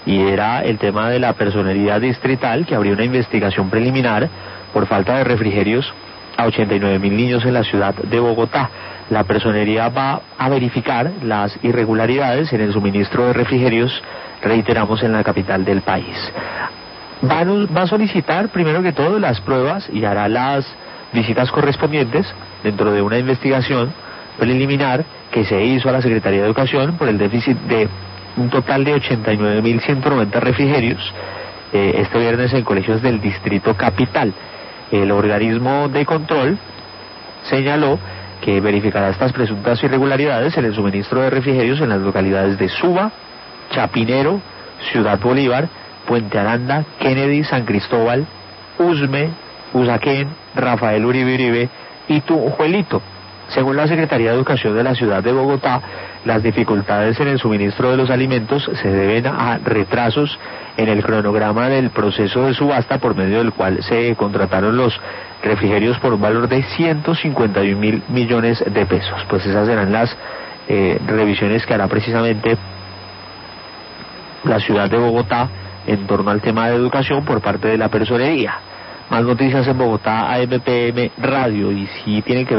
y era el tema de la personería distrital, que abrió una investigación preliminar por falta de refrigerios a 89.000 niños en la ciudad de Bogotá. La personería va a verificar las irregularidades en el suministro de refrigerios, reiteramos, en la capital del país. Va a solicitar, primero que todo, las pruebas y hará las visitas correspondientes dentro de una investigación preliminar que se hizo a la Secretaría de Educación por el déficit de un total de 89.190 refrigerios este viernes en colegios del Distrito Capital. El organismo de control señaló que verificará estas presuntas irregularidades en el suministro de refrigerios en las localidades de Suba, Chapinero, Ciudad Bolívar, Puente Aranda, Kennedy, San Cristóbal, Usme, Usaquén, Rafael Uribe Uribe y Tunjuelito. Según la Secretaría de Educación de la ciudad de Bogotá, las dificultades en el suministro de los alimentos se deben a retrasos en el cronograma del proceso de subasta, por medio del cual se contrataron los refrigerios por un valor de 151.000 millones de pesos. Pues esas serán las revisiones que hará precisamente la ciudad de Bogotá en torno al tema de educación por parte de la personería. Más noticias en Bogotá, AMPM Radio, y si tienen que ver